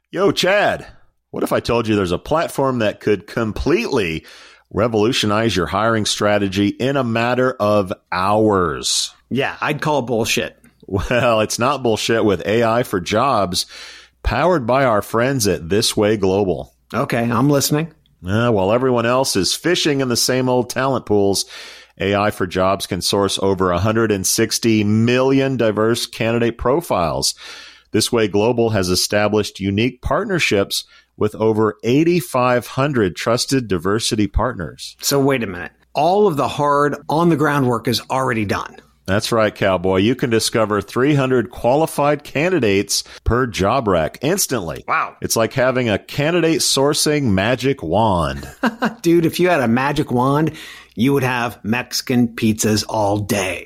Yo, Chad, what if I told you there's a platform that could completely revolutionize your hiring strategy in a matter of hours? Yeah, I'd call bullshit. Well, it's not bullshit with AI for Jobs, powered by our friends at This Way Global. Okay, I'm listening. While everyone else is fishing in the same old talent pools, AI for Jobs can source over 160 million diverse candidate profiles. This Way Global has established unique partnerships with over 8,500 trusted diversity partners. So wait a minute. All of the hard on-the-ground work is already done. That's right, cowboy. You can discover 300 qualified candidates per job rec instantly. Wow. It's like having a candidate sourcing magic wand. Dude, if you had a magic wand, you would have Mexican pizzas all day.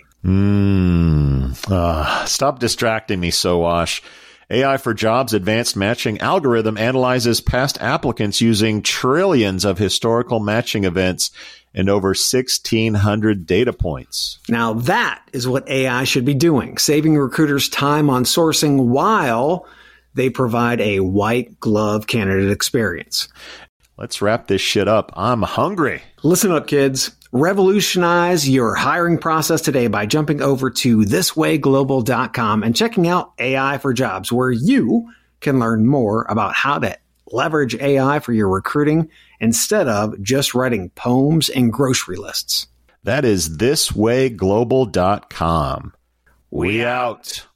Stop distracting me, Sowash. AI for Jobs advanced matching algorithm analyzes past applicants using trillions of historical matching events and over 1,600 data points. Now that is what AI should be doing, saving recruiters time on sourcing while they provide a white glove candidate experience. Let's wrap this shit up. I'm hungry. Listen up, kids. Revolutionize your hiring process today by jumping over to thiswayglobal.com and checking out AI for Jobs, where you can learn more about how to leverage AI for your recruiting instead of just writing poems and grocery lists. That is thiswayglobal.com. We out.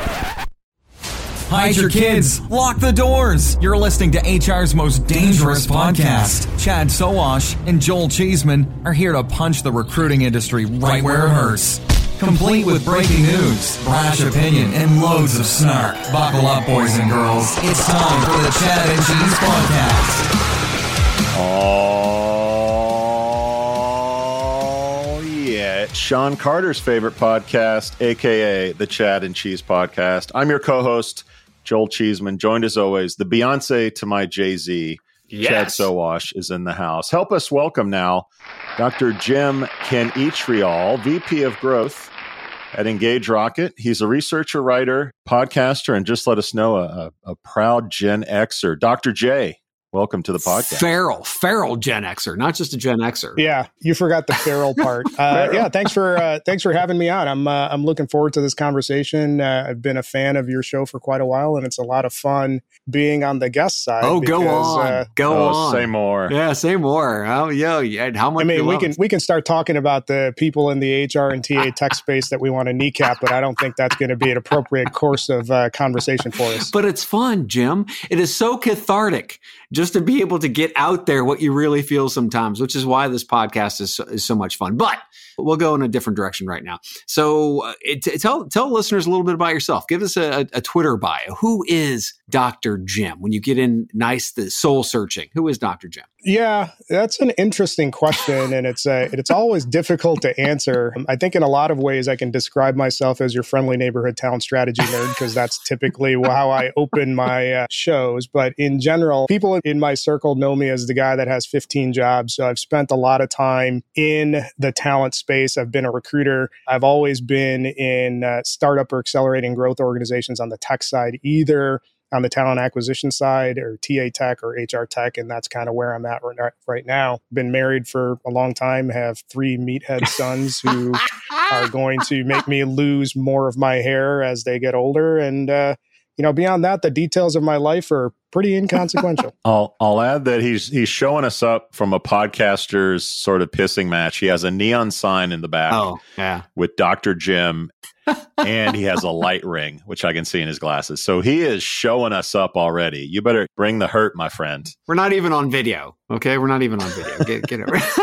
Hide your kids. Lock the doors. You're listening to HR's most dangerous podcast. Chad Sowash and Joel Cheeseman are here to punch the recruiting industry right where it hurts. Complete with breaking news, brash opinion, and loads of snark. Buckle up, boys and girls. It's time for the Chad and Cheese Podcast. Oh, yeah. It's Sean Carter's favorite podcast, a.k.a. the Chad and Cheese Podcast. I'm your co-host, Joel Cheeseman, joined as always, the Beyonce to my Jay-Z, Yes. Chad Sowash is in the house. Help us welcome now Dr. Jim Kenitrial, VP of Growth at Engage Rocket. He's a researcher, writer, podcaster, and just let us know, a proud Gen Xer. Dr. J, welcome to the podcast. Feral Gen Xer, not just a Gen Xer. Yeah, you forgot the feral part. Yeah, thanks for having me on. I'm looking forward to this conversation. I've been a fan of your show for quite a while, and it's a lot of fun being on the guest side. Oh, go on. Say more. Yeah, say more. Oh, yeah. How much? I mean, we can start talking about the people in the HR and TA tech space that we want to kneecap, but I don't think that's going to be an appropriate course of conversation for us. But it's fun, Jim. It is so cathartic just to be able to get out there what you really feel sometimes, which is why this podcast is so much fun. But we'll go in a different direction right now. So tell listeners a little bit about yourself. Give us a Twitter bio. Who is Dr. Jim? When you get in the soul searching, who is Dr. Jim? Yeah, that's an interesting question, and it's always difficult to answer. I think in a lot of ways I can describe myself as your friendly neighborhood talent strategy nerd, because that's typically how I open my shows. But in general, people in my circle know me as the guy that has 15 jobs. So I've spent a lot of time in the talent space. I've been a recruiter. I've always been in startup or accelerating growth organizations on the tech side, either on the talent acquisition side or TA tech or HR tech. And that's kind of where I'm at right now. Been married for a long time, have 3 meathead sons who are going to make me lose more of my hair as they get older. And, beyond that, the details of my life are pretty inconsequential. I'll add that he's showing us up from a podcaster's sort of pissing match. He has a neon sign in the back with Dr. Jim, and he has a light ring, which I can see in his glasses. So he is showing us up already. You better bring the hurt, my friend. We're not even on video, okay? We're not even on video. Get it right.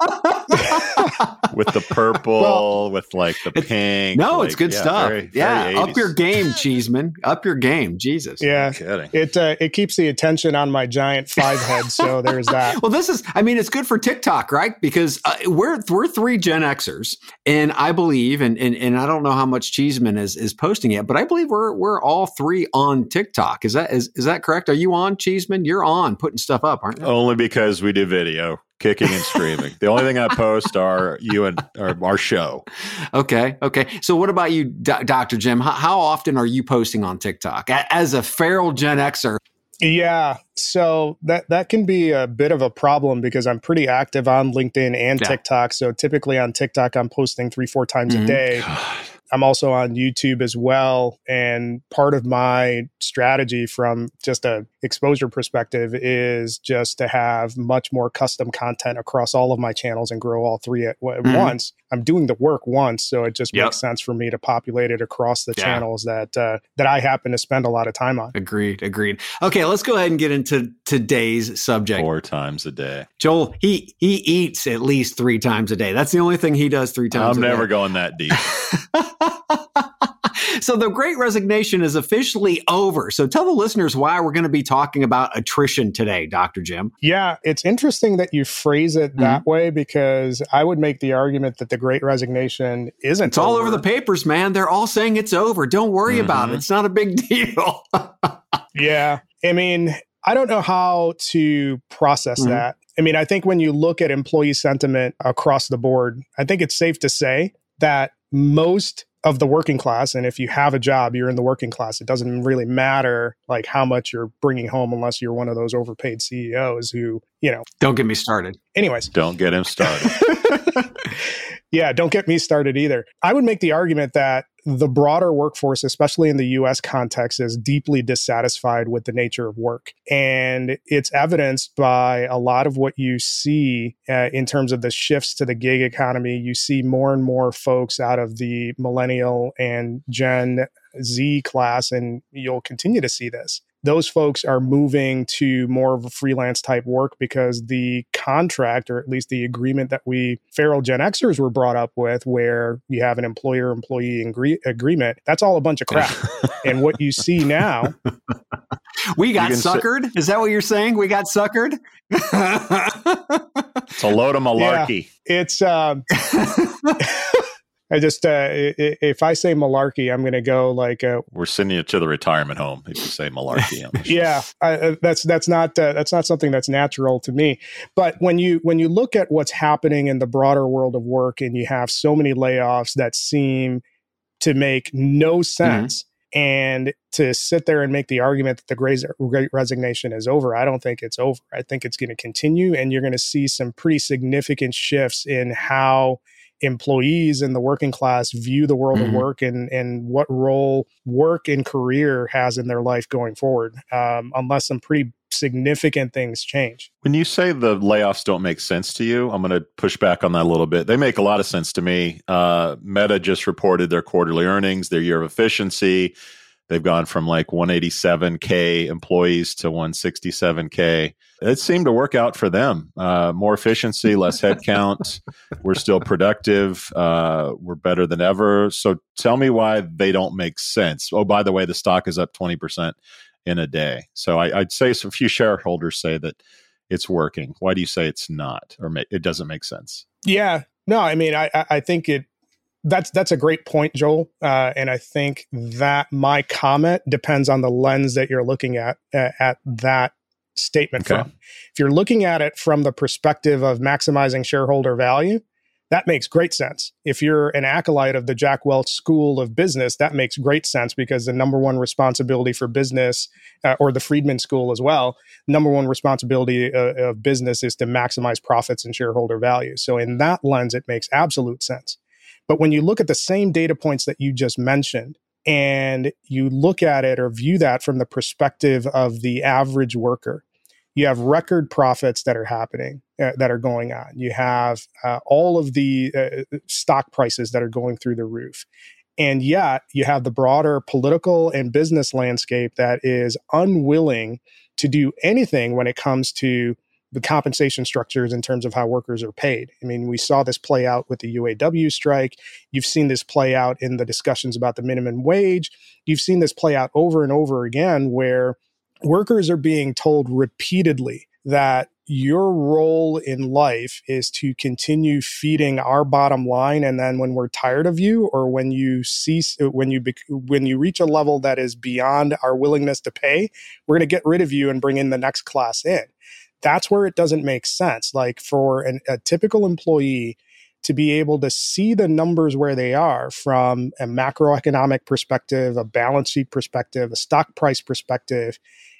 With the purple, with like the pink. No, it's good stuff. Very up your game, Cheeseman. Up your game. Jesus. Yeah. Kidding. It keeps the attention on my giant 5 head, so there's that. Well, it's good for TikTok, right? Because we're 3 Gen Xers, and I believe, and I don't know how much Cheeseman is posting it, but I believe we're all 3 on TikTok. Is that correct? Are you on, Cheeseman? You're on putting stuff up, aren't you? Only because we do video. Kicking and screaming. The only thing I post are you and our show. Okay. So what about you, Dr. Jim? How often are you posting on TikTok? As a feral Gen Xer, Yeah. So that can be a bit of a problem because I'm pretty active on LinkedIn and TikTok. So typically on TikTok, I'm posting 3-4 times a day. I'm also on YouTube as well. And part of my strategy from just a exposure perspective is just to have much more custom content across all of my channels and grow all three at once. I'm doing the work once, so it just makes sense for me to populate it across the channels that I happen to spend a lot of time on. Agreed. Okay, let's go ahead and get into today's subject. 4 times a day. Joel, he eats at least 3 times a day. That's the only thing he does 3 times a day. I'm never going that deep. So the Great Resignation is officially over. So tell the listeners why we're going to be talking about attrition today, Dr. Jim. Yeah, it's interesting that you phrase it that way because I would make the argument that the Great Resignation isn't It's all over the papers, man. They're all saying it's over. Don't worry about it. It's not a big deal. Yeah. I mean, I don't know how to process that. I mean, I think when you look at employee sentiment across the board, I think it's safe to say that most of the working class, and if you have a job, you're in the working class, it doesn't really matter like how much you're bringing home unless you're one of those overpaid CEOs who, Don't get me started. Anyways. Don't get him started. Yeah, don't get me started either. I would make the argument that the broader workforce, especially in the US context, is deeply dissatisfied with the nature of work. And it's evidenced by a lot of what you see in terms of the shifts to the gig economy. You see more and more folks out of the millennial and Gen Z class, and you'll continue to see this. Those folks are moving to more of a freelance type work because the contract, or at least the agreement that we feral Gen Xers were brought up with, where you have an employer-employee agreement, that's all a bunch of crap. And what you see now... We got suckered? Is that what you're saying? We got suckered? It's a load of malarkey. Yeah, it's... I just, if I say malarkey, I'm going to go like, we're sending you to the retirement home if you say malarkey. Yeah, that's not something that's natural to me. But when you look at what's happening in the broader world of work, and you have so many layoffs that seem to make no sense, and to sit there and make the argument that the Great Resignation is over, I don't think it's over. I think it's going to continue, and you're going to see some pretty significant shifts in how employees in the working class view the world of work and what role work and career has in their life going forward, unless some pretty significant things change. When you say the layoffs don't make sense to you, I'm going to push back on that a little bit. They make a lot of sense to me. Meta just reported their quarterly earnings, their year of efficiency. They've gone from like 187K employees to 167K. It seemed to work out for them. More efficiency, less headcount. We're still productive. We're better than ever. So tell me why they don't make sense. Oh, by the way, the stock is up 20% in a day. So I'd say a few shareholders say that it's working. Why do you say it's not, or it doesn't make sense? Yeah. No, I mean, I think that's a great point, Joel. And I think that my comment depends on the lens that you're looking at that statement from. If you're looking at it from the perspective of maximizing shareholder value, that makes great sense. If you're an acolyte of the Jack Welch School of Business, that makes great sense because the number one responsibility for business, or the Friedman School as well, number one responsibility of business is to maximize profits and shareholder value. So in that lens, it makes absolute sense. But when you look at the same data points that you just mentioned, and you look at it or view that from the perspective of the average worker, you have record profits that are happening, that are going on. You have all of the stock prices that are going through the roof. And yet you have the broader political and business landscape that is unwilling to do anything when it comes to the compensation structures in terms of how workers are paid. I mean, we saw this play out with the UAW strike. You've seen this play out in the discussions about the minimum wage. You've seen this play out over and over again, where workers are being told repeatedly that your role in life is to continue feeding our bottom line. And then when we're tired of you, or when you cease, when you reach a level that is beyond our willingness to pay, we're going to get rid of you and bring in the next class in. That's where it doesn't make sense. Like for a typical employee to be able to see the numbers where they are from a macroeconomic perspective, a balance sheet perspective, a stock price perspective,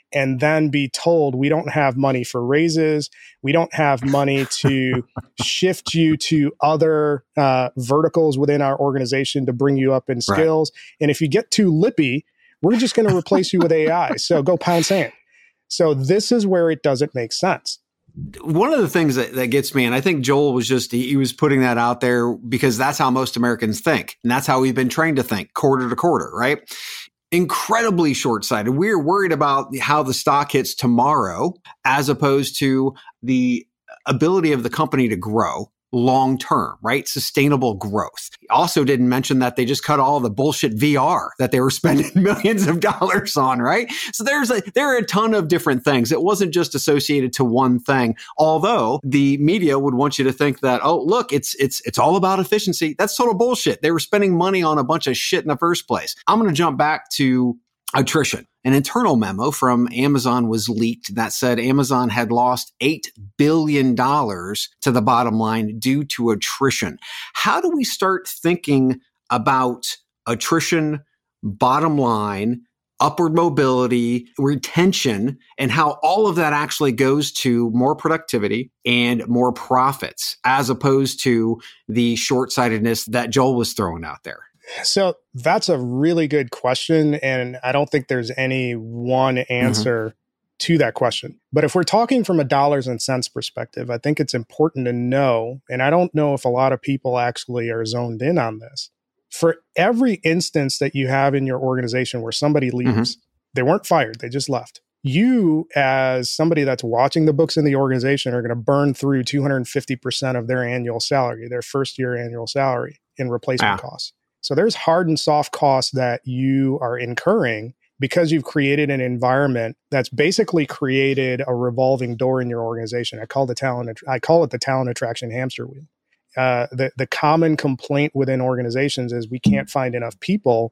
and then be told we don't have money for raises, we don't have money to shift you to other verticals within our organization to bring you up in skills. Right. And if you get too lippy, we're just going to replace you with AI. So go pound sand. So this is where it doesn't make sense. One of the things that gets me, and I think Joel was he was putting that out there because that's how most Americans think. And that's how we've been trained to think, quarter to quarter, right? Incredibly short-sighted. We're worried about how the stock hits tomorrow as opposed to the ability of the company to grow long-term, right? Sustainable growth. He also didn't mention that they just cut all the bullshit VR that they were spending millions of dollars on, right? So there are a ton of different things. It wasn't just associated to one thing, although the media would want you to think that, oh, look, it's all about efficiency. That's total bullshit. They were spending money on a bunch of shit in the first place. I'm going to jump back to attrition. An internal memo from Amazon was leaked that said Amazon had lost $8 billion to the bottom line due to attrition. How do we start thinking about attrition, bottom line, upward mobility, retention, and how all of that actually goes to more productivity and more profits, as opposed to the short-sightedness that Joel was throwing out there? So that's a really good question. And I don't think there's any one answer to that question. But if we're talking from a dollars and cents perspective, I think it's important to know, and I don't know if a lot of people actually are zoned in on this. For every instance that you have in your organization where somebody leaves, they weren't fired, they just left. You, as somebody that's watching the books in the organization, are going to burn through 250% of their annual salary, their first year annual salary in replacement costs. So there's hard and soft costs that you are incurring because you've created an environment that's basically created a revolving door in your organization. I call it the talent attraction hamster wheel. The common complaint within organizations is we can't find enough people.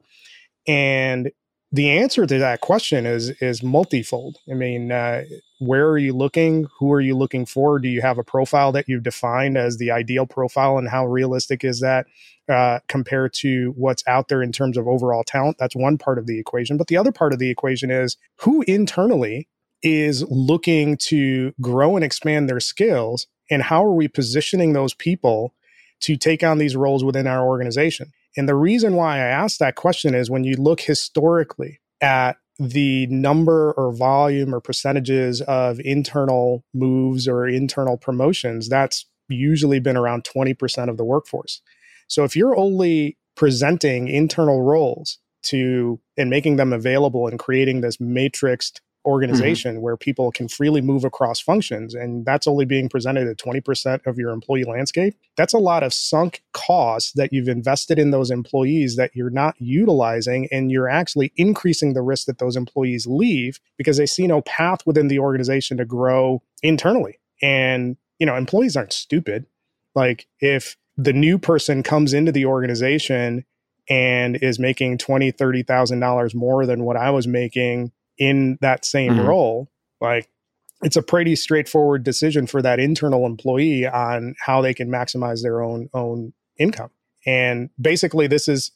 And the answer to that question is multifold. I mean, where are you looking? Who are you looking for? Do you have a profile that you've defined as the ideal profile, and how realistic is that compared to what's out there in terms of overall talent? That's one part of the equation. But the other part of the equation is who internally is looking to grow and expand their skills, and how are we positioning those people to take on these roles within our organization? And the reason why I asked that question is when you look historically at the number or volume or percentages of internal moves or internal promotions, that's usually been around 20% of the workforce. So if you're only presenting internal roles and making them available and creating this matrixed organization where people can freely move across functions, and that's only being presented at 20% of your employee landscape, that's a lot of sunk costs that you've invested in those employees that you're not utilizing, and you're actually increasing the risk that those employees leave because they see no path within the organization to grow internally. And, employees aren't stupid. Like, if the new person comes into the organization and is making $20,000, $30,000 more than what I was making in that same role, like, it's a pretty straightforward decision for that internal employee on how they can maximize their own income. And basically, this is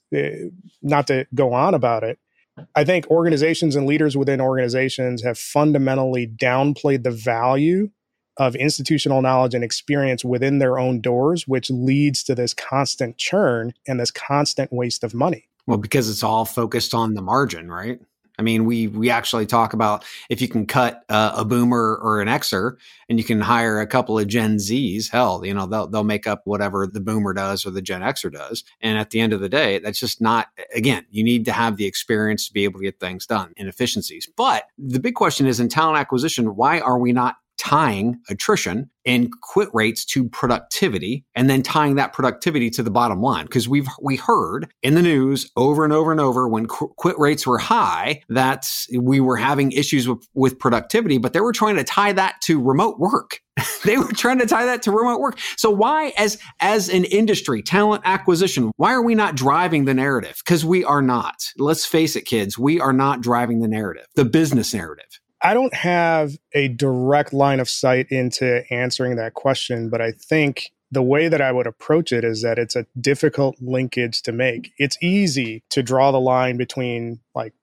not to go on about it. I think organizations and leaders within organizations have fundamentally downplayed the value of institutional knowledge and experience within their own doors, which leads to this constant churn and this constant waste of money. Well, because it's all focused on the margin, right? I mean, we actually talk about if you can cut a boomer or an Xer and you can hire a couple of Gen Zs, hell, they'll make up whatever the boomer does or the Gen Xer does. And at the end of the day, that's just not, again, you need to have the experience to be able to get things done and efficiencies. But the big question is, in talent acquisition, why are we not tying attrition and quit rates to productivity, and then tying that productivity to the bottom line? Because we heard in the news over and over and over when quit rates were high that we were having issues with productivity, but they were trying to tie that to remote work. They were trying to tie that to remote work. So why, as an industry, talent acquisition, why are we not driving the narrative? Because we are not. Let's face it, kids, we are not driving the narrative, the business narrative. I don't have a direct line of sight into answering that question, but I think the way that I would approach it is that it's a difficult linkage to make. It's easy to draw the line between like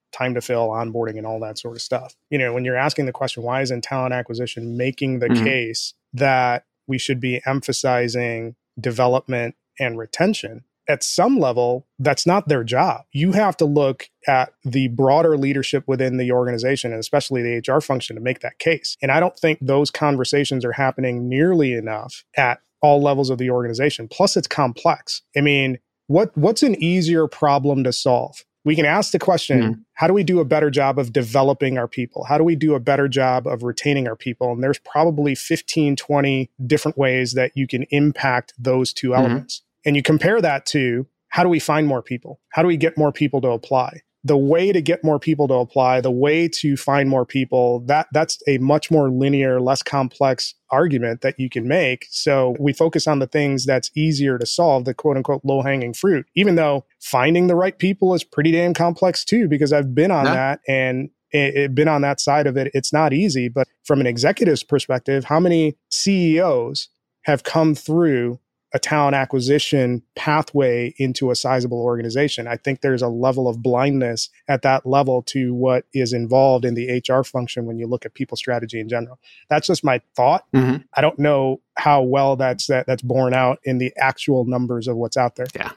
time to fill, onboarding, and all that sort of stuff. When you're asking the question, why isn't talent acquisition making the case that we should be emphasizing development and retention? At some level, that's not their job. You have to look at the broader leadership within the organization, and especially the HR function, to make that case. And I don't think those conversations are happening nearly enough at all levels of the organization. Plus, it's complex. I mean, what's an easier problem to solve? We can ask the question, how do we do a better job of developing our people? How do we do a better job of retaining our people? And there's probably 15, 20 different ways that you can impact those two elements. And you compare that to, how do we find more people? How do we get more people to apply? The way to get more people to apply, the way to find more people, that's a much more linear, less complex argument that you can make. So we focus on the things that's easier to solve, the quote unquote low-hanging fruit, even though finding the right people is pretty damn complex too, because I've been on that and been on that side of it. It's not easy, but from an executive's perspective, how many CEOs have come through a talent acquisition pathway into a sizable organization? I think there's a level of blindness at that level to what is involved in the HR function when you look at people strategy in general. That's just my thought. I don't know how well that's borne out in the actual numbers of what's out there. Yeah.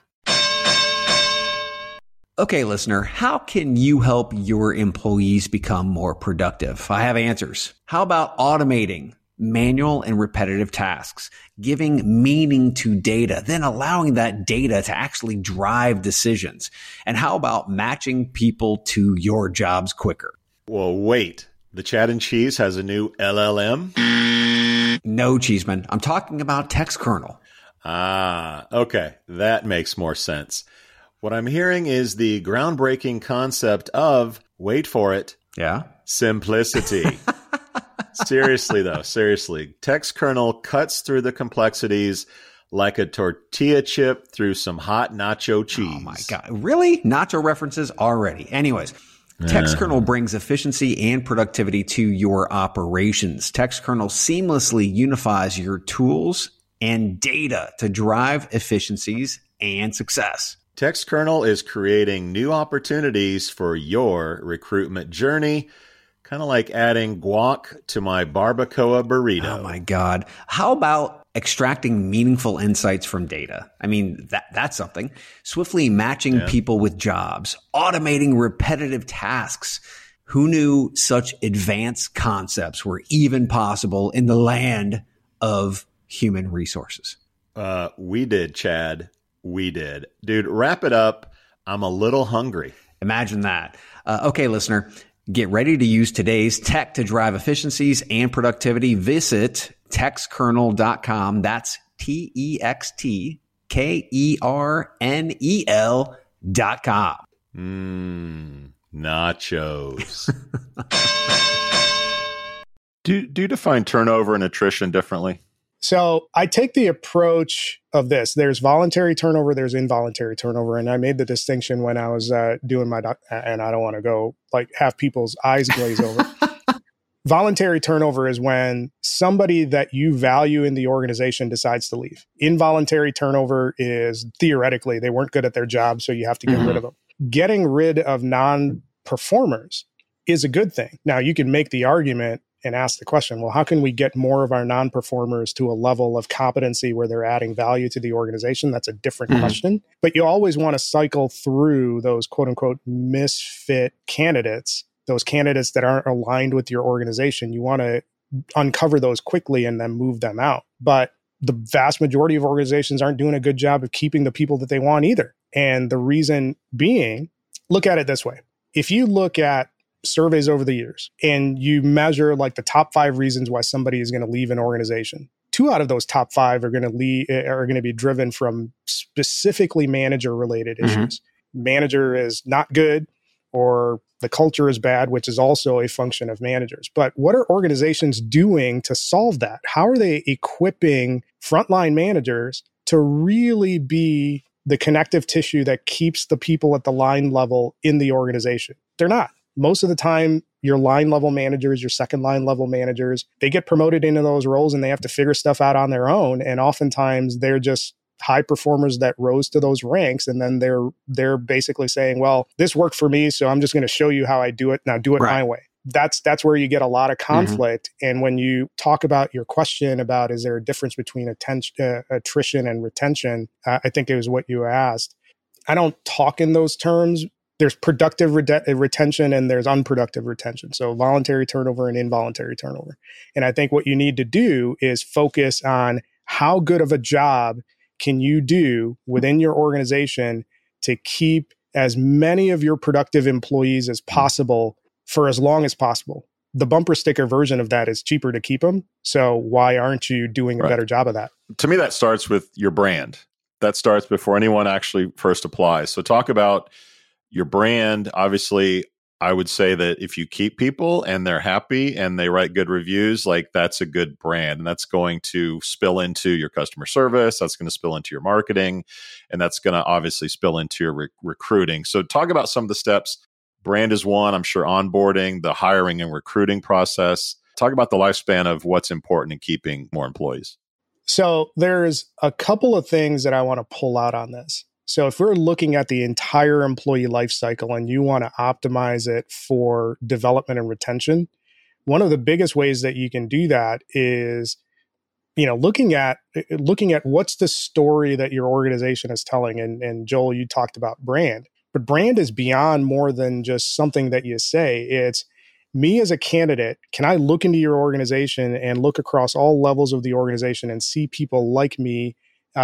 Okay, listener, how can you help your employees become more productive? I have answers. How about automating manual and repetitive tasks, giving meaning to data, then allowing that data to actually drive decisions? And how about matching people to your jobs quicker? Well, wait. The Chad and Cheese has a new LLM? No, Cheeseman. I'm talking about TextKernel. Ah, okay. That makes more sense. What I'm hearing is the groundbreaking concept of, wait for it, simplicity. Seriously, though, TextKernel cuts through the complexities like a tortilla chip through some hot nacho cheese. Oh, my God. Really? Nacho references already. Anyways, TextKernel brings efficiency and productivity to your operations. TextKernel seamlessly unifies your tools and data to drive efficiencies and success. TextKernel is creating new opportunities for your recruitment journey. Kind of like adding guac to my barbacoa burrito. Oh my God. How about extracting meaningful insights from data? I mean, that's something. Swiftly matching people with jobs, automating repetitive tasks. Who knew such advanced concepts were even possible in the land of human resources? We did, Chad. We did. Dude, wrap it up. I'm a little hungry. Imagine that. Okay, listener. Get ready to use today's tech to drive efficiencies and productivity. Visit textkernel.com. That's TextKernel.com. Nachos. Do you define turnover and attrition differently? So I take the approach of this. There's voluntary turnover, there's involuntary turnover. And I made the distinction when I was doing my, and I don't want to go like have people's eyes glaze over. Voluntary turnover is when somebody that you value in the organization decides to leave. Involuntary turnover is theoretically, they weren't good at their job, so you have to get rid of them. Getting rid of non-performers is a good thing. Now, you can make the argument and ask the question, well, how can we get more of our non-performers to a level of competency where they're adding value to the organization? That's a different question. But you always want to cycle through those quote unquote misfit candidates, those candidates that aren't aligned with your organization. You want to uncover those quickly and then move them out. But the vast majority of organizations aren't doing a good job of keeping the people that they want either. And the reason being, look at it this way. If you look at surveys over the years and you measure like the top 5 reasons why somebody is going to leave an organization, 2 out of those top 5 are going to be driven from specifically manager related issues. Manager is not good, or the culture is bad, which is also a function of managers. But what are organizations doing to solve that? How are they equipping frontline managers to really be the connective tissue that keeps the people at the line level in the organization? They're not. Most of the time, your line level managers, your second line level managers, they get promoted into those roles and they have to figure stuff out on their own. And oftentimes they're just high performers that rose to those ranks. And then they're basically saying, well, this worked for me, so I'm just going to show you how I do it. Now do it my way. That's where you get a lot of conflict. And when you talk about your question about, is there a difference between attrition and retention? I think it was what you asked. I don't talk in those terms. There's productive retention and there's unproductive retention. So voluntary turnover and involuntary turnover. And I think what you need to do is focus on how good of a job can you do within your organization to keep as many of your productive employees as possible for as long as possible. The bumper sticker version of that is cheaper to keep them. So why aren't you doing a better job of that? To me, that starts with your brand. That starts before anyone actually first applies. So talk about your brand. Obviously, I would say that if you keep people and they're happy and they write good reviews, like that's a good brand. And that's going to spill into your customer service. That's going to spill into your marketing. And that's going to obviously spill into your recruiting. So talk about some of the steps. Brand is one, I'm sure onboarding, the hiring and recruiting process. Talk about the lifespan of what's important in keeping more employees. So there's a couple of things that I want to pull out on this. So if we're looking at the entire employee life cycle and you want to optimize it for development and retention, one of the biggest ways that you can do that is, looking at what's the story that your organization is telling. And Joel, you talked about brand. But brand is beyond more than just something that you say. It's me as a candidate. Can I look into your organization and look across all levels of the organization and see people like me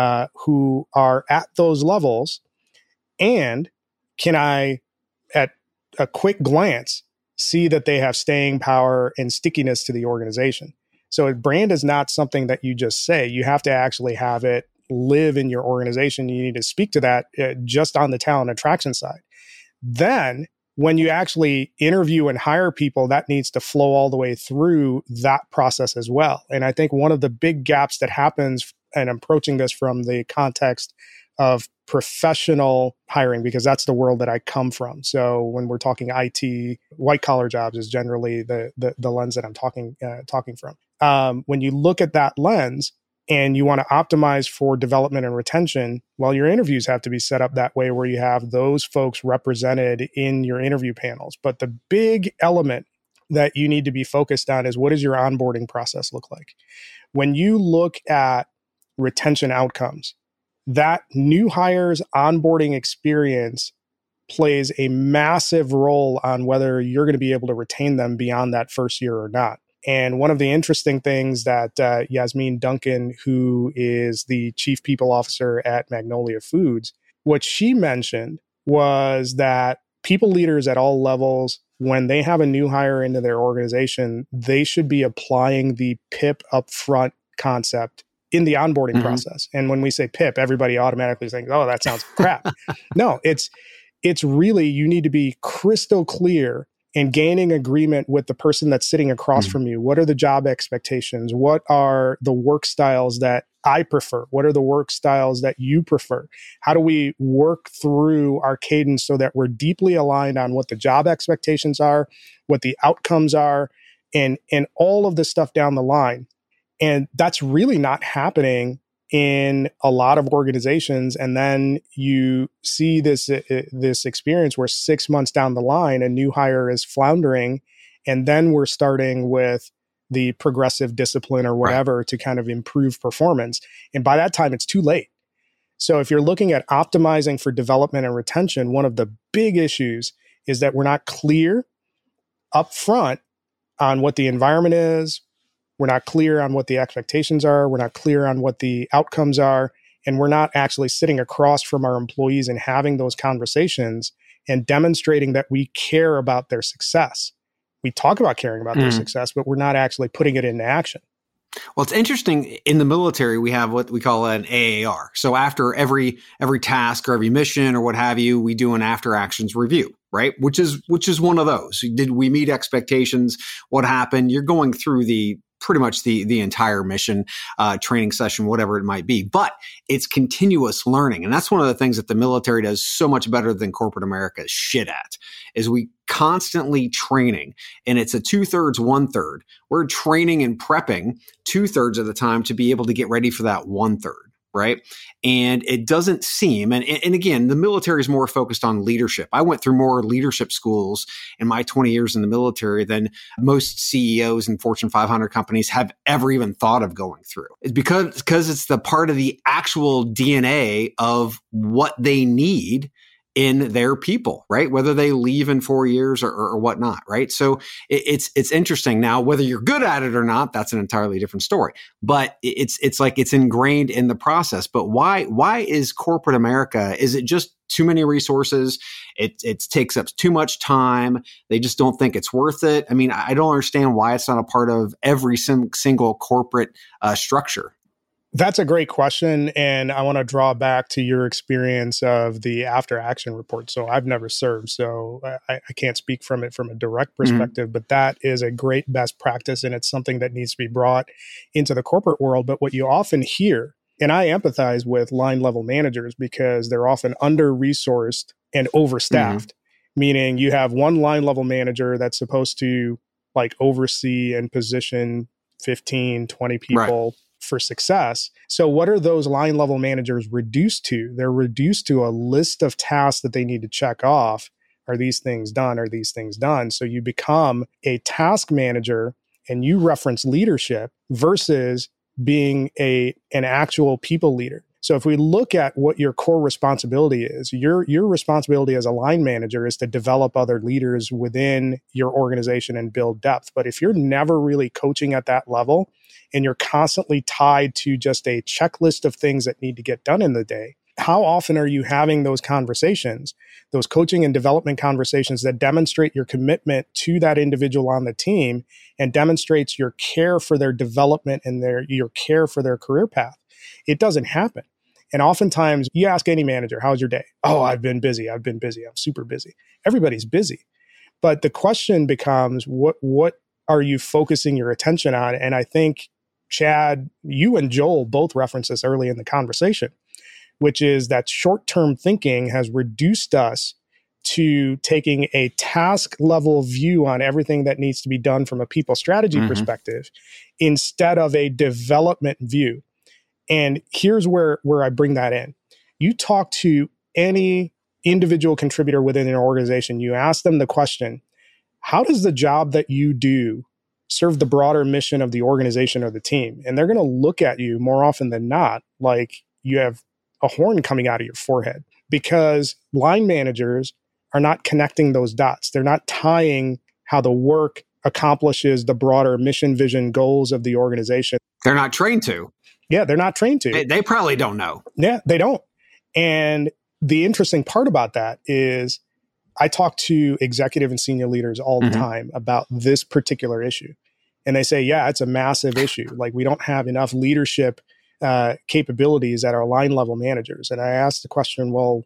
who are at those levels? And can I, at a quick glance, see that they have staying power and stickiness to the organization? So brand is not something that you just say. You have to actually have it live in your organization. You need to speak to that just on the talent attraction side. Then when you actually interview and hire people, that needs to flow all the way through that process as well. And I think one of the big gaps that happens, and I'm approaching this from the context of professional hiring, because that's the world that I come from. So when we're talking IT, white collar jobs is generally the lens that I'm talking from. When you look at that lens, and you want to optimize for development and retention, well, your interviews have to be set up that way where you have those folks represented in your interview panels. But the big element that you need to be focused on is, what does your onboarding process look like? When you look at retention outcomes, that new hire's onboarding experience plays a massive role on whether you're going to be able to retain them beyond that first year or not. And one of the interesting things that Yasmin Duncan, who is the chief people officer at Magnolia Foods, what she mentioned was that people leaders at all levels, when they have a new hire into their organization, they should be applying the PIP upfront concept in the onboarding process. And when we say PIP, everybody automatically thinks, oh, that sounds crap. No, it's really, you need to be crystal clear and gaining agreement with the person that's sitting across from you. What are the job expectations? What are the work styles that I prefer? What are the work styles that you prefer? How do we work through our cadence so that we're deeply aligned on what the job expectations are, what the outcomes are, and all of this stuff down the line? And that's really not happening in a lot of organizations. And then you see this experience where 6 months down the line, a new hire is floundering. And then we're starting with the progressive discipline or whatever to kind of improve performance. And by that time, it's too late. So if you're looking at optimizing for development and retention, one of the big issues is that we're not clear up front on what the environment is. We're not clear on what the expectations are. We're not clear on what the outcomes are. And we're not actually sitting across from our employees and having those conversations and demonstrating that we care about their success. We talk about caring about their success, but we're not actually putting it into action. Well, it's interesting. In the military, we have what we call an AAR. So after every task or every mission or what have you, we do an after actions review, right? Which is one of those. Did we meet expectations? What happened? You're going through pretty much the entire mission, training session, whatever it might be. But it's continuous learning. And that's one of the things that the military does so much better than corporate America is shit at, is we constantly training. And it's a 2/3, 1/3. We're training and prepping 2/3 of the time to be able to get ready for that 1/3. right? And it doesn't seem, and again, the military is more focused on leadership. I went through more leadership schools in my 20 years in the military than most CEOs in Fortune 500 companies have ever even thought of going through. It's because it's the part of the actual DNA of what they need in their people, right? Whether they leave in 4 years or whatnot, right? So it's interesting. Now, whether you're good at it or not, that's an entirely different story. But it's like it's ingrained in the process. But why is corporate America? Is it just too many resources? It takes up too much time. They just don't think it's worth it. I mean, I don't understand why it's not a part of every single corporate structure. That's a great question. And I want to draw back to your experience of the after action report. So I've never served, so I can't speak from it from a direct perspective, but that is a great best practice. And it's something that needs to be brought into the corporate world. But what you often hear, and I empathize with line level managers because they're often under-resourced and overstaffed, meaning you have one line level manager that's supposed to like oversee and position 15, 20 people for success. So what are those line level managers reduced to? They're reduced to a list of tasks that they need to check off. Are these things done? Are these things done? So you become a task manager and you reference leadership versus being an actual people leader. So if we look at what your core responsibility is, your responsibility as a line manager is to develop other leaders within your organization and build depth. But if you're never really coaching at that level and you're constantly tied to just a checklist of things that need to get done in the day, how often are you having those conversations, those coaching and development conversations that demonstrate your commitment to that individual on the team and demonstrates your care for their development and your care for their career path? It doesn't happen. And oftentimes you ask any manager, how's your day? Oh, I've been busy. I'm super busy. Everybody's busy. But the question becomes, what are you focusing your attention on? And I think, Chad, you and Joel both referenced this early in the conversation, which is that short-term thinking has reduced us to taking a task level view on everything that needs to be done from a people strategy perspective instead of a development view. And here's where I bring that in. You talk to any individual contributor within an organization, you ask them the question, how does the job that you do serve the broader mission of the organization or the team? And they're going to look at you more often than not like you have a horn coming out of your forehead, because line managers are not connecting those dots. They're not tying how the work accomplishes the broader mission, vision, goals of the organization. They're not trained to. Yeah, they're not trained to. They probably don't know. Yeah, they don't. And the interesting part about that is I talk to executive and senior leaders all the time about this particular issue. And they say, yeah, it's a massive issue. Like, we don't have enough leadership capabilities at our line level managers. And I asked the question, well,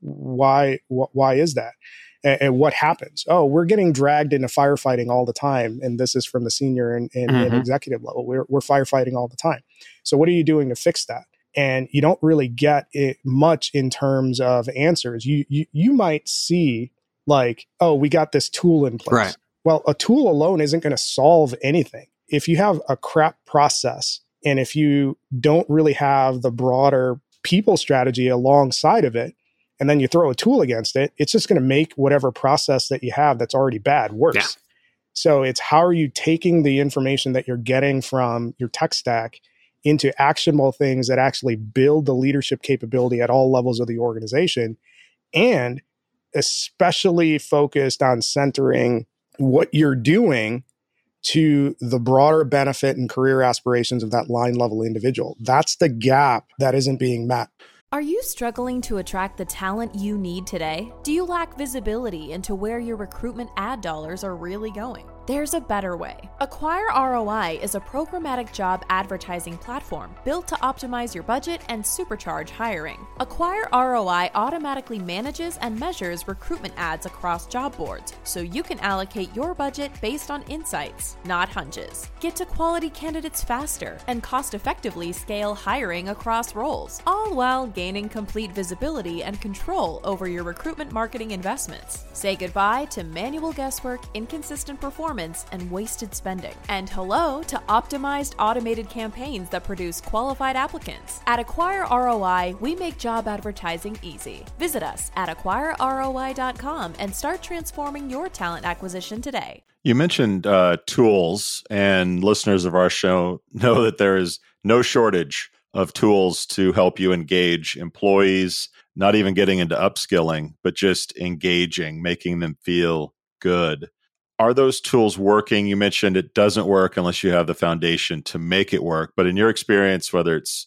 why is that? And what happens? Oh, we're getting dragged into firefighting all the time. And this is from the senior and executive level. We're firefighting all the time. So what are you doing to fix that? And you don't really get it much in terms of answers. You might see like, oh, we got this tool in place. Right. Well, a tool alone isn't going to solve anything. If you have a crap process and if you don't really have the broader people strategy alongside of it, and then you throw a tool against it, it's just going to make whatever process that you have that's already bad worse. Yeah. So it's how are you taking the information that you're getting from your tech stack into actionable things that actually build the leadership capability at all levels of the organization, and especially focused on centering what you're doing to the broader benefit and career aspirations of that line level individual. That's the gap that isn't being met. Are you struggling to attract the talent you need today? Do you lack visibility into where your recruitment ad dollars are really going? There's a better way. Acquire ROI is a programmatic job advertising platform built to optimize your budget and supercharge hiring. Acquire ROI automatically manages and measures recruitment ads across job boards, so you can allocate your budget based on insights, not hunches. Get to quality candidates faster and cost-effectively scale hiring across roles, all while gaining complete visibility and control over your recruitment marketing investments. Say goodbye to manual guesswork, inconsistent performance, performance and wasted spending. And hello to optimized automated campaigns that produce qualified applicants. At Acquire ROI, we make job advertising easy. Visit us at acquireroi.com and start transforming your talent acquisition today. You mentioned tools, and listeners of our show know that there is no shortage of tools to help you engage employees, not even getting into upskilling, but just engaging, making them feel good. Are those tools working? You mentioned it doesn't work unless you have the foundation to make it work. But in your experience, whether it's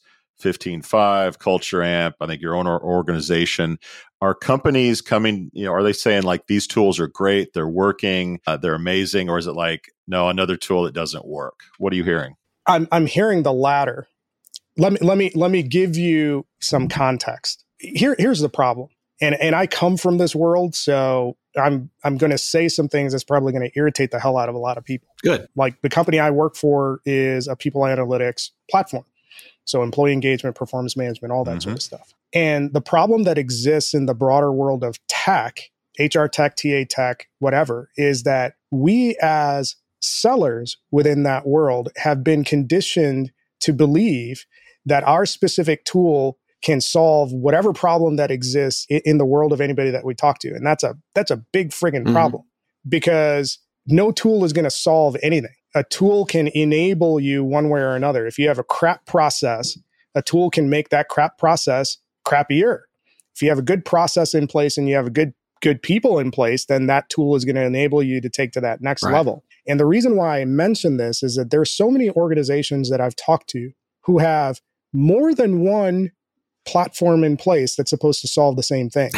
15Five, Culture Amp, I think your own organization, are companies coming, are they saying like these tools are great, they're working, they're amazing? Or is it like, no, another tool that doesn't work? What are you hearing? I'm hearing the latter. Let me give you some context. Here's the problem. And I come from this world, so I'm going to say some things that's probably going to irritate the hell out of a lot of people. Good. Like the company I work for is a people analytics platform. So employee engagement, performance management, all that sort of stuff. And the problem that exists in the broader world of tech, HR tech, TA tech, whatever, is that we as sellers within that world have been conditioned to believe that our specific tool can solve whatever problem that exists in the world of anybody that we talk to. And that's a big friggin' problem, because no tool is going to solve anything. A tool can enable you one way or another. If you have a crap process, a tool can make that crap process crappier. If you have a good process in place and you have a good people in place, then that tool is going to enable you to take to that next level. And the reason why I mention this is that there's so many organizations that I've talked to who have more than one platform in place that's supposed to solve the same thing.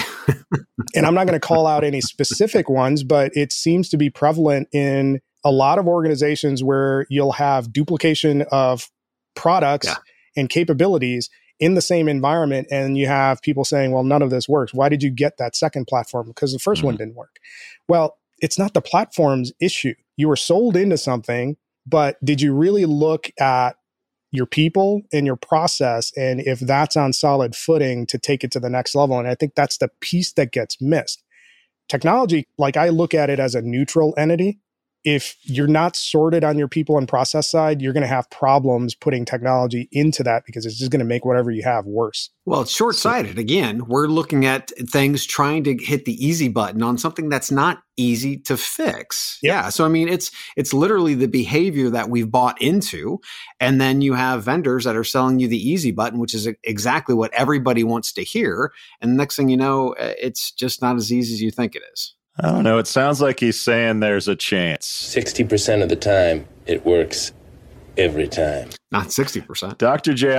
And I'm not going to call out any specific ones, but it seems to be prevalent in a lot of organizations where you'll have duplication of products and capabilities in the same environment. And you have people saying, well, none of this works. Why did you get that second platform? Because the first one didn't work. Well, it's not the platform's issue. You were sold into something, but did you really look at your people and your process, and if that's on solid footing to take it to the next level? And I think that's the piece that gets missed. Technology, like I look at it as a neutral entity. If you're not sorted on your people and process side, you're going to have problems putting technology into that, because it's just going to make whatever you have worse. Well, it's short-sighted. Again, we're looking at things trying to hit the easy button on something that's not easy to fix. Yep. Yeah. So, I mean, it's literally the behavior that we've bought into. And then you have vendors that are selling you the easy button, which is exactly what everybody wants to hear. And the next thing you know, it's just not as easy as you think it is. I don't know. It sounds like he's saying there's a chance. 60% of the time, it works every time. Not 60%. Dr. J,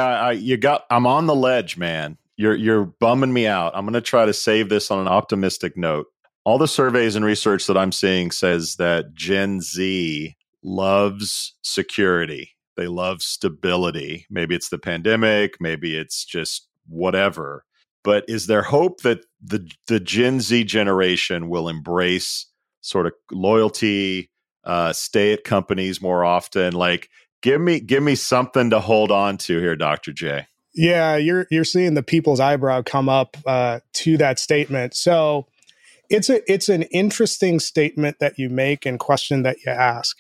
I'm on the ledge, man. You're bumming me out. I'm going to try to save this on an optimistic note. All the surveys and research that I'm seeing says that Gen Z loves security. They love stability. Maybe it's the pandemic. Maybe it's just whatever. But is there hope that the Gen Z generation will embrace sort of loyalty, stay at companies more often? Like, give me something to hold on to here, Dr. J. Yeah, you're seeing the people's eyebrow come up to that statement. So it's an interesting statement that you make and question that you ask.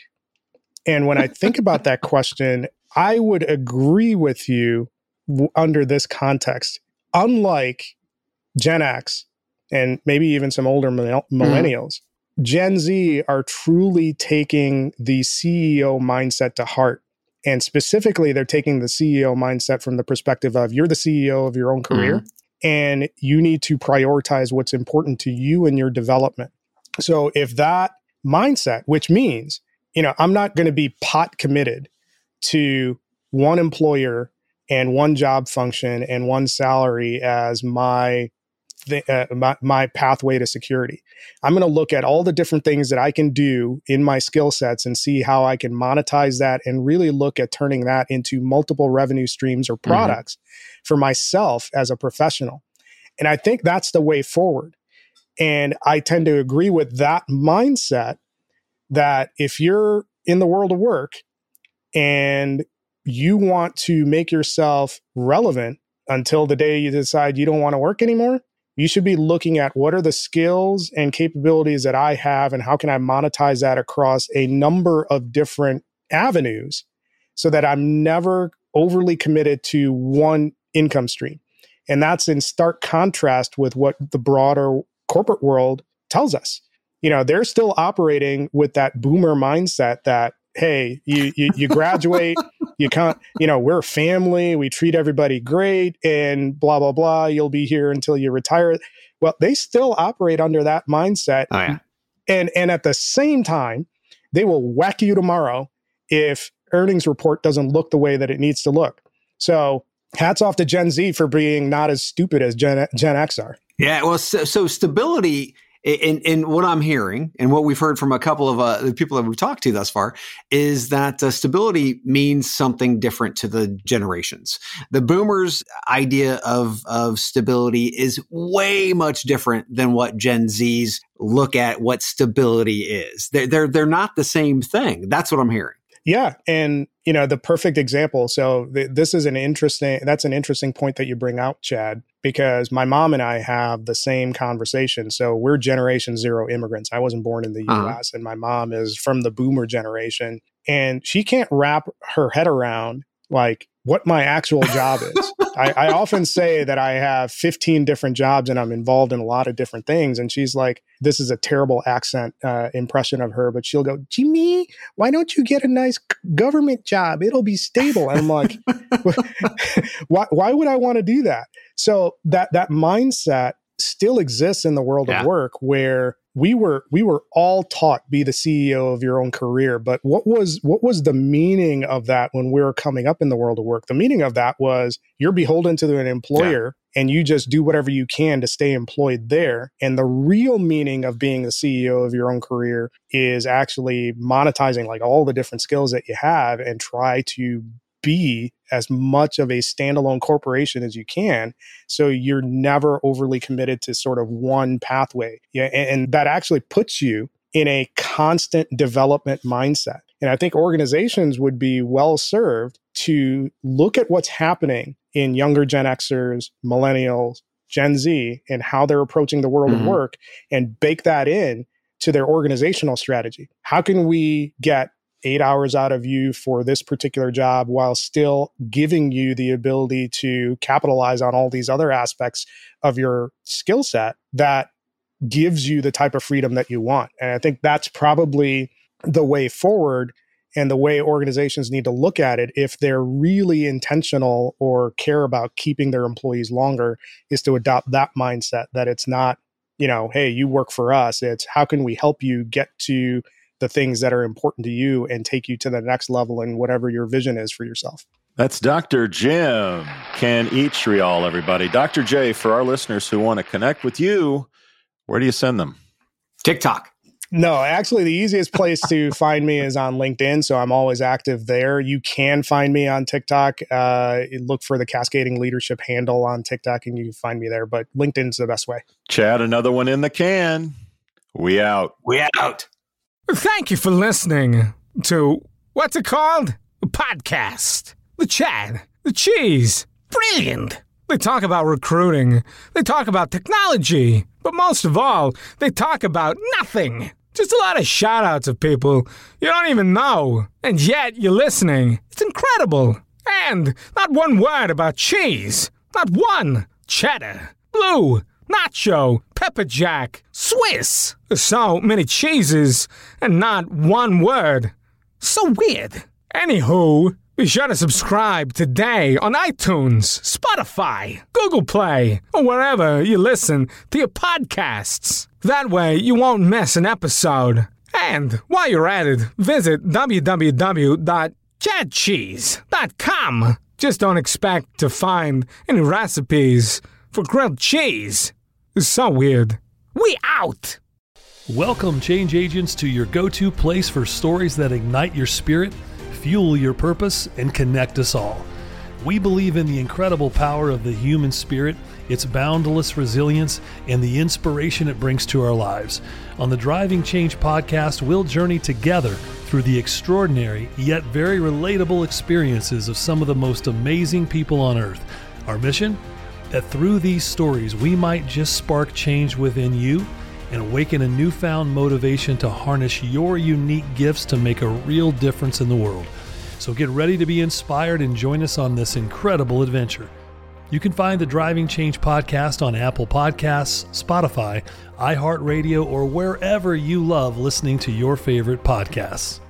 And when I think about that question, I would agree with you under this context. Unlike Gen X and maybe even some older millennials, Gen Z are truly taking the CEO mindset to heart. And specifically, they're taking the CEO mindset from the perspective of you're the CEO of your own career, and you need to prioritize what's important to you and your development. So if that mindset, which means, I'm not going to be pot committed to one employer and one job function and one salary as my pathway to security. I'm going to look at all the different things that I can do in my skill sets and see how I can monetize that and really look at turning that into multiple revenue streams or products for myself as a professional. And I think that's the way forward. And I tend to agree with that mindset, that if you're in the world of work and you want to make yourself relevant until the day you decide you don't want to work anymore, You should be looking at what are the skills and capabilities that I have and how can I monetize that across a number of different avenues so that I'm never overly committed to one income stream. And that's in stark contrast with what the broader corporate world tells us. They're still operating with that boomer mindset that, hey, you graduate, you can't, we're a family, we treat everybody great, and blah, blah, blah, you'll be here until you retire. Well, they still operate under that mindset. Oh, yeah. And at the same time, they will whack you tomorrow if earnings report doesn't look the way that it needs to look. So hats off to Gen Z for being not as stupid as Gen X are. Yeah, well, so stability in what I'm hearing and what we've heard from a couple of the people that we've talked to thus far is that stability means something different to the generations. The boomers' idea of stability is way much different than what Gen Zs look at what stability is. They're not the same thing. That's what I'm hearing. Yeah. And, the perfect example. So that's an interesting point that you bring out, Chad, because my mom and I have the same conversation. So we're Generation Zero immigrants. I wasn't born in the US, and my mom is from the boomer generation. And she can't wrap her head around like what my actual job is. I often say that I have 15 different jobs and I'm involved in a lot of different things. And she's like, this is a terrible accent impression of her, but she'll go, Jimmy, why don't you get a nice government job? It'll be stable. And I'm like, why would I want to do that? So that mindset still exists in the world of work where we were all taught be the CEO of your own career. But what was the meaning of that when we were coming up in the world of work? The meaning of that was you're beholden to an employer and you just do whatever you can to stay employed there. And the real meaning of being the CEO of your own career is actually monetizing like all the different skills that you have and try to be as much of a standalone corporation as you can. So you're never overly committed to sort of one pathway. Yeah. And that actually puts you in a constant development mindset. And I think organizations would be well served to look at what's happening in younger Gen Xers, millennials, Gen Z, and how they're approaching the world of work and bake that in to their organizational strategy. How can we get 8 hours out of you for this particular job while still giving you the ability to capitalize on all these other aspects of your skill set that gives you the type of freedom that you want? And I think that's probably the way forward and the way organizations need to look at it if they're really intentional or care about keeping their employees longer, is to adopt that mindset that it's not, hey, you work for us. It's how can we help you get to the things that are important to you and take you to the next level in whatever your vision is for yourself. That's Dr. Jim Ken Eatrial, everybody. Dr. J, for our listeners who want to connect with you, where do you send them? TikTok. No, actually, the easiest place to find me is on LinkedIn. So I'm always active there. You can find me on TikTok. Look for the Cascading Leadership handle on TikTok and you can find me there. But LinkedIn's the best way. Chad, another one in the can. We out. We out. Thank you for listening to, what's it called? A podcast. The Chad. The Cheese. Brilliant. They talk about recruiting. They talk about technology. But most of all, they talk about nothing. Just a lot of shout-outs of people you don't even know. And yet you're listening. It's incredible. And not one word about cheese. Not one. Cheddar. Blue. Nacho, pepper jack, Swiss. So many cheeses and not one word. So weird. Anywho, be sure to subscribe today on iTunes, Spotify, Google Play, or wherever you listen to your podcasts. That way you won't miss an episode. And while you're at it, visit www.chadcheese.com. Just don't expect to find any recipes for grilled cheese. It's so weird. We out! Welcome, change agents, to your go-to place for stories that ignite your spirit, fuel your purpose, and connect us all. We believe in the incredible power of the human spirit, its boundless resilience, and the inspiration it brings to our lives. On the Driving Change podcast, we'll journey together through the extraordinary yet very relatable experiences of some of the most amazing people on earth. Our mission? that through these stories, we might just spark change within you and awaken a newfound motivation to harness your unique gifts to make a real difference in the world. So get ready to be inspired and join us on this incredible adventure. You can find the Driving Change podcast on Apple Podcasts, Spotify, iHeartRadio, or wherever you love listening to your favorite podcasts.